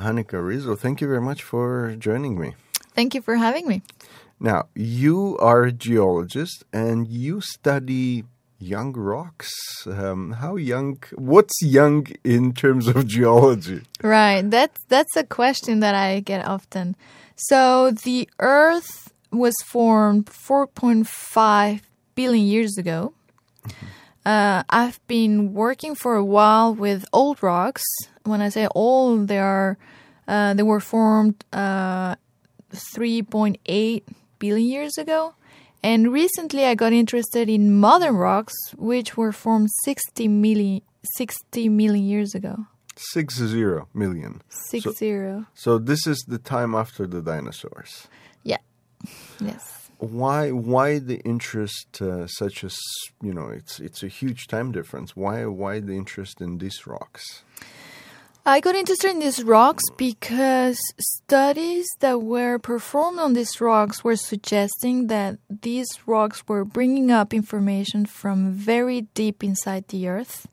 Hanneke Rizzo, thank you very much for joining me. Thank you for having me. Now, you are a geologist and you study young rocks. How young? What's young in terms of geology? Right. That's a question that I get often. So the Earth was formed 4.5 billion years ago. I've been working for a while with old rocks. When I say old, they were formed 3.8 billion years ago. And recently I got interested in modern rocks, which were formed 60 million years ago. 60 million. 60. So this is the time after the dinosaurs. Yeah. Yes. Why the interest such as, it's a huge time difference. Why the interest in these rocks? I got interested in these rocks because studies that were performed on these rocks were suggesting that these rocks were bringing up information from very deep inside the Earth,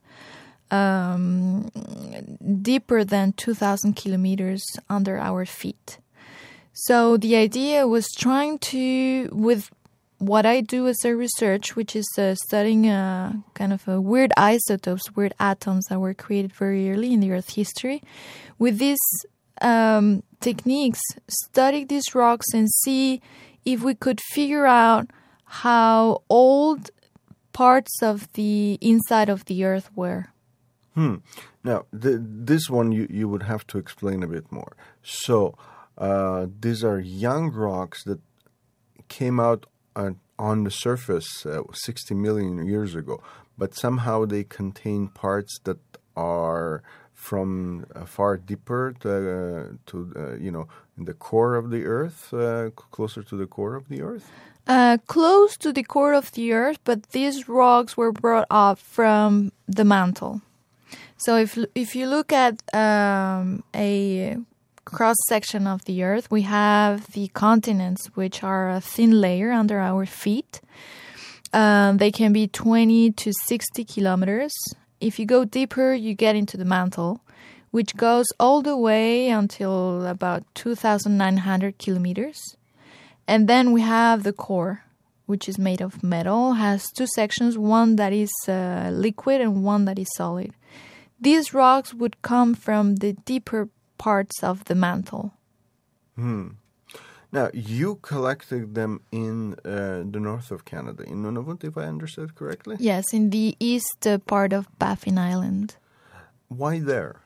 deeper than 2,000 kilometers under our feet. So the idea was trying to, with what I do as a research, which is studying kind of weird isotopes, weird atoms that were created very early in the Earth history. With these techniques, study these rocks and see if we could figure out how old parts of the inside of the Earth were. Now, this one you would have to explain a bit more. So these are young rocks that came out on the surface 60 million years ago, but somehow they contain parts that are from far deeper in the core of the Earth, closer to the core of the Earth? Close to the core of the Earth, but these rocks were brought up from the mantle. So if you look at a cross-section of the Earth, we have the continents, which are a thin layer under our feet. They can be 20 to 60 kilometers. If you go deeper, you get into the mantle, which goes all the way until about 2,900 kilometers. And then we have the core, which is made of metal, has two sections, one that is liquid and one that is solid. These rocks would come from the deeper parts of the mantle. Now, you collected them in the north of Canada, in Nunavut, if I understood correctly? Yes, in the east part of Baffin Island. Why there?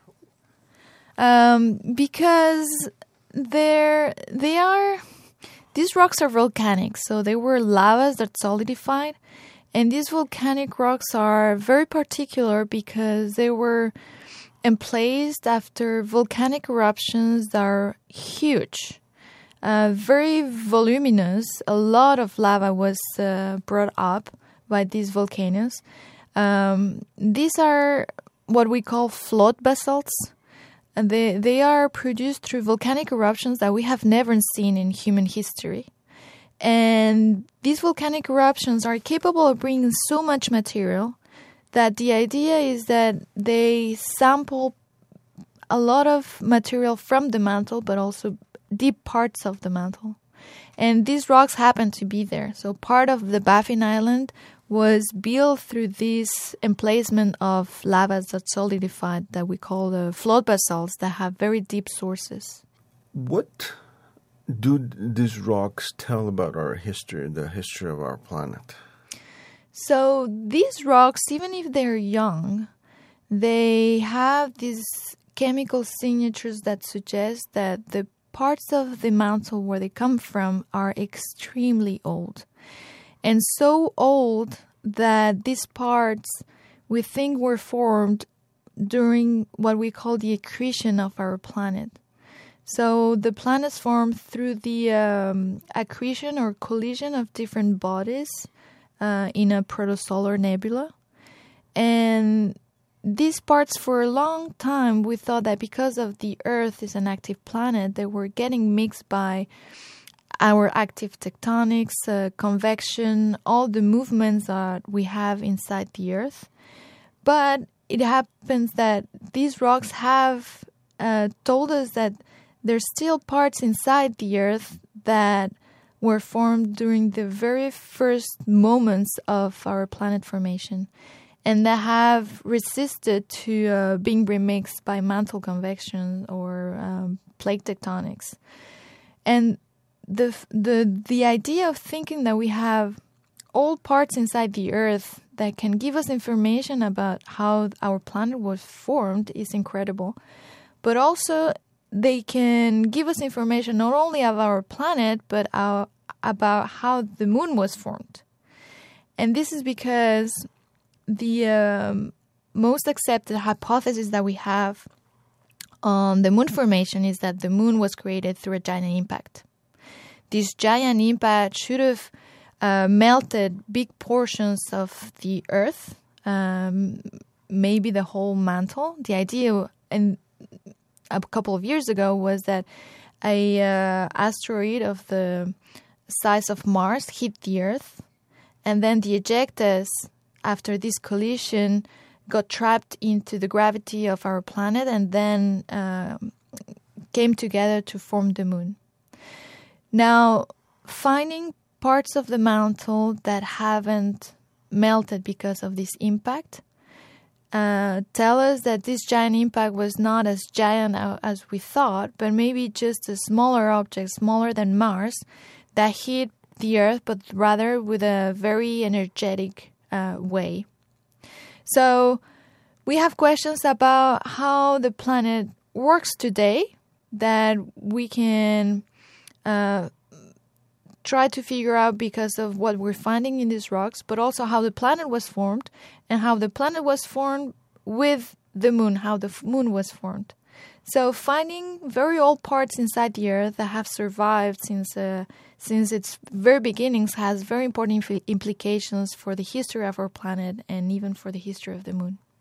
Because these rocks are volcanic, so they were lavas that solidified. And these volcanic rocks are very particular because they were emplaced after volcanic eruptions that are huge, very voluminous. A lot of lava was brought up by these volcanoes. These are what we call flood basalts. And they are produced through volcanic eruptions that we have never seen in human history. And these volcanic eruptions are capable of bringing so much material that the idea is that they sample a lot of material from the mantle, but also deep parts of the mantle. And these rocks happen to be there. So part of the Baffin Island was built through this emplacement of lavas that solidified that we call the flood basalts that have very deep sources. What do these rocks tell about our history, the history of our planet? So these rocks, even if they're young, they have these chemical signatures that suggest that the parts of the mantle where they come from are extremely old. And so old that these parts we think were formed during what we call the accretion of our planet. So the planets formed through the accretion or collision of different bodies in a protosolar nebula. And these parts, for a long time, we thought that because of the Earth is an active planet, they were getting mixed by our active tectonics, convection, all the movements that we have inside the Earth. But it happens that these rocks have told us that there's still parts inside the Earth that were formed during the very first moments of our planet formation, and that have resisted to being remixed by mantle convection or plate tectonics. And the idea of thinking that we have old parts inside the Earth that can give us information about how our planet was formed is incredible. But also, they can give us information not only of our planet, but about how the moon was formed. And this is because the most accepted hypothesis that we have on the moon formation is that the moon was created through a giant impact. This giant impact should have melted big portions of the Earth, maybe the whole mantle. The idea a couple of years ago was that a asteroid of the size of Mars hit the Earth, and then the ejectas, after this collision, got trapped into the gravity of our planet and then came together to form the moon. Now, finding parts of the mantle that haven't melted because of this impact tell us that this giant impact was not as giant as we thought, but maybe just a smaller object, smaller than Mars, that hit the Earth, but rather with a very energetic way. So we have questions about how the planet works today that we can try to figure out because of what we're finding in these rocks, but also how the planet was formed and how the planet was formed with the moon, how the moon was formed. So finding very old parts inside the Earth that have survived since its very beginnings has very important implications for the history of our planet and even for the history of the moon.